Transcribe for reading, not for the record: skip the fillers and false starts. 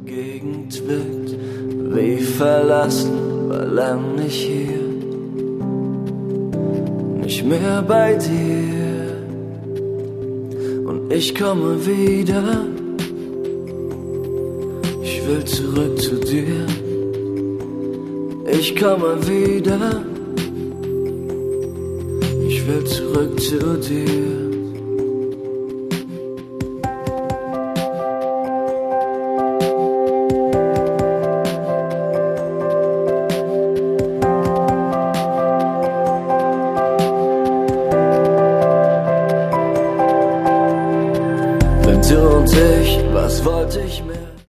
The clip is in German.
Gegend wirkt wie verlassen, war lang nicht hier, nicht mehr bei dir. Und ich komme wieder, ich will zurück zu dir. Ich komme wieder, ich will zurück zu dir. Du und ich, was wollte ich mehr?